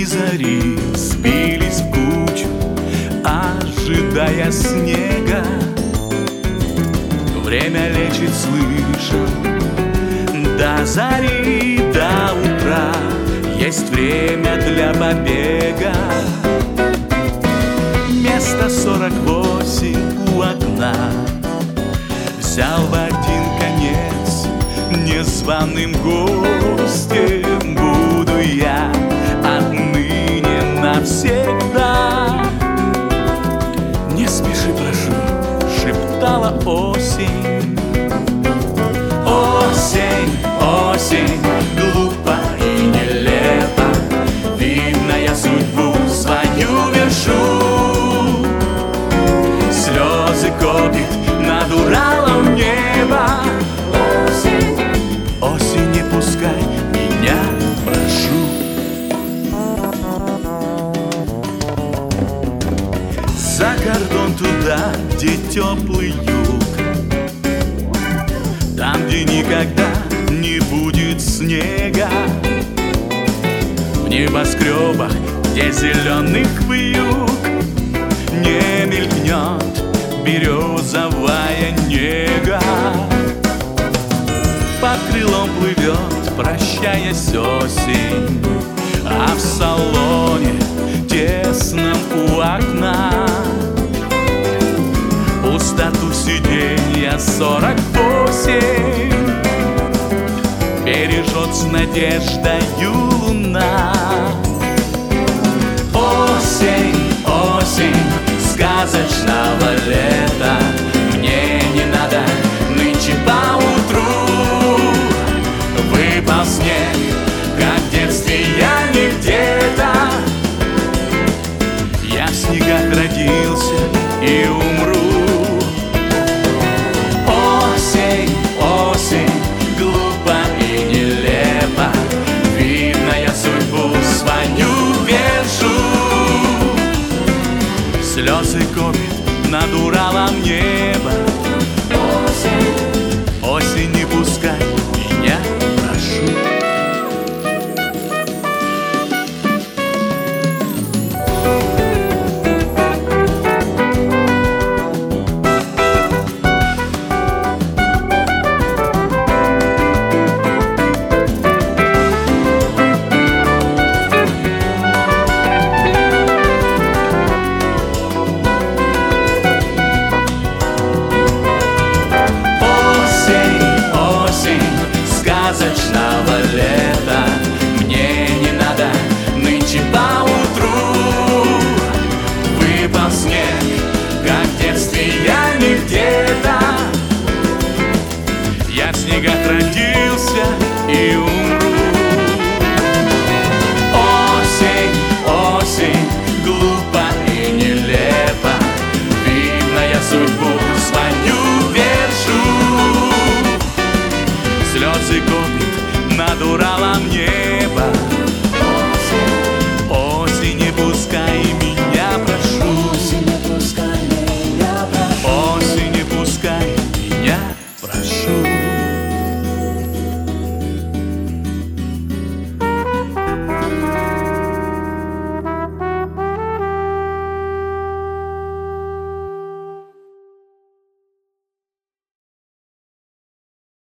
зари сбились в кучу, ожидая снега. Время лечит, слышу, до зари, до утра есть время для побега. Место 48 у окна. Взял в один конец, незваным гостем буду я отныне навсегда. Не спеши, прошу, шептала осень. Осень, осень, глупо и нелепо, видно, я судьбу свою вершу. Слезы копит над Уралом небо. Осень, осень, не пускай меня, прошу. За кордон туда, где теплый юг, там, где никогда не будет снега. В небоскребах, где зеленых вьюг, не мелькнет березовая нега. Под крылом плывет, прощаясь, осень, а в салоне тесном у окна пустоту сиденья 48 бережет с надеждою луна.